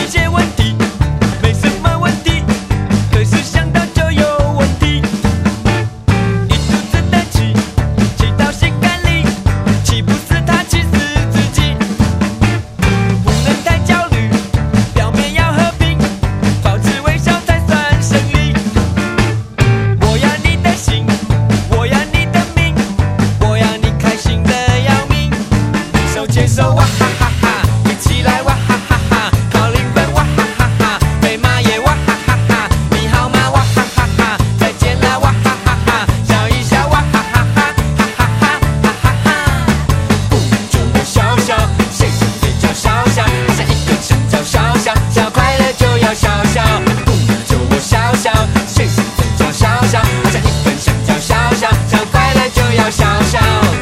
些问题，没什么问题，可是想到就有问题。一肚子的气，气到心肝里，气不死他，气死自己。不能太焦虑，表面要和平，保持微笑才算胜利。我要你的心，我要你的命，我要你开心的要命。手牵手哇哈哈哈，一起来哇哈哈哈，考零分哇哈哈哈，被骂也哇哈哈哈，你好吗哇哈哈哈，再见了哇哈哈哈，笑一笑哇哈哈哈，哈哈哈哈哈哈。不准我笑笑，谁是嘴角笑笑，像一根香蕉笑笑，笑快乐就要笑笑。不准我笑笑，谁是嘴角笑笑，像一根香蕉笑笑，笑快乐就要笑笑。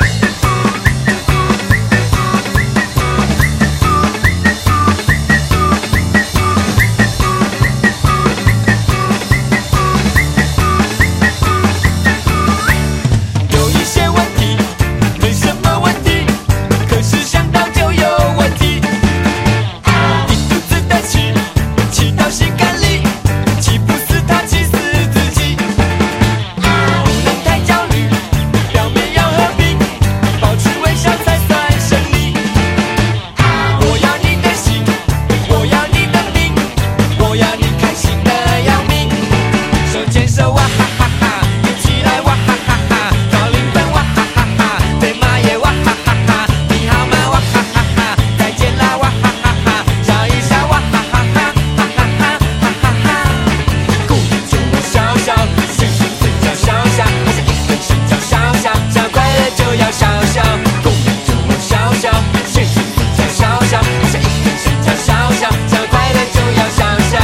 有一些问题，没什么问题，可是想到就有问题。一肚子的气，气到心肝里，气不死他，气死自己。不能太焦虑，表面要和平，保持微笑才算胜利。我要你的心，我要你的命，我要你开心的要命。手牵手哇哈哈哈，一起来哇哈哈哈，考零分哇哈哈哈，被骂也哇哈哈哈，你好吗哇哈哈哈，再见啦哇哈哈哈，笑一笑哇哈哈哈，哈哈哈哈哈哈。故意准我笑笑，谁是嘴角笑笑，像一根香蕉笑笑，笑快乐就要笑笑。故意准我笑笑，谁是嘴角笑笑，像一根香蕉笑笑，笑快乐就要笑笑。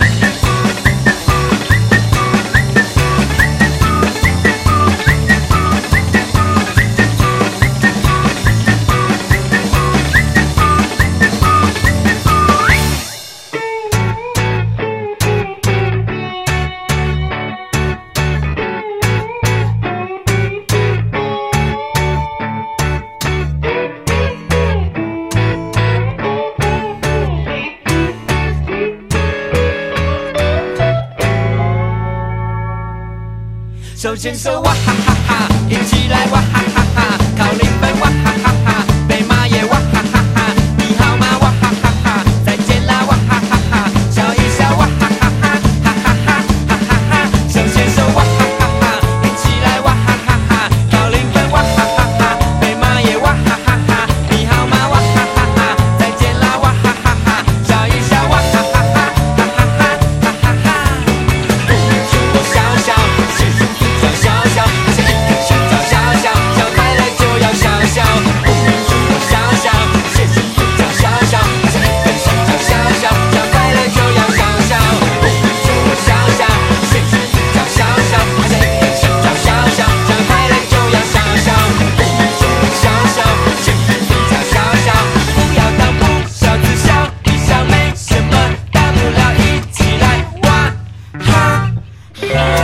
手牵手哇哈哈哈，一起来哇哈哈哈，考零分哇哈哈哈，被骂也哇哈哈哈，你好吗哇哈哈哈，再见啦哇哈哈哈，笑一笑哇哈哈哈，哈哈哈哈哈哈。手牵手哇哈哈哈，一起来哇哈哈哈，考零分哇哈哈哈，被骂也哇哈哈哈，你好吗哇哈哈哈，再见啦哇哈哈哈，笑一笑哇哈哈哈，哈哈哈哈哈哈。不准我笑笑，谁是嘴角笑笑，像一根香蕉笑笑，笑快乐就要笑笑。不准我笑笑，谁是嘴角笑笑，像一根香蕉笑笑，笑快乐就要笑笑。不准我笑笑，谁是嘴角笑笑，像一根香蕉笑笑，笑快乐就要笑笑。不准我笑笑，谁是嘴角笑笑，不要当不笑只笑一笑没什么大不了，一起来哇哈哈。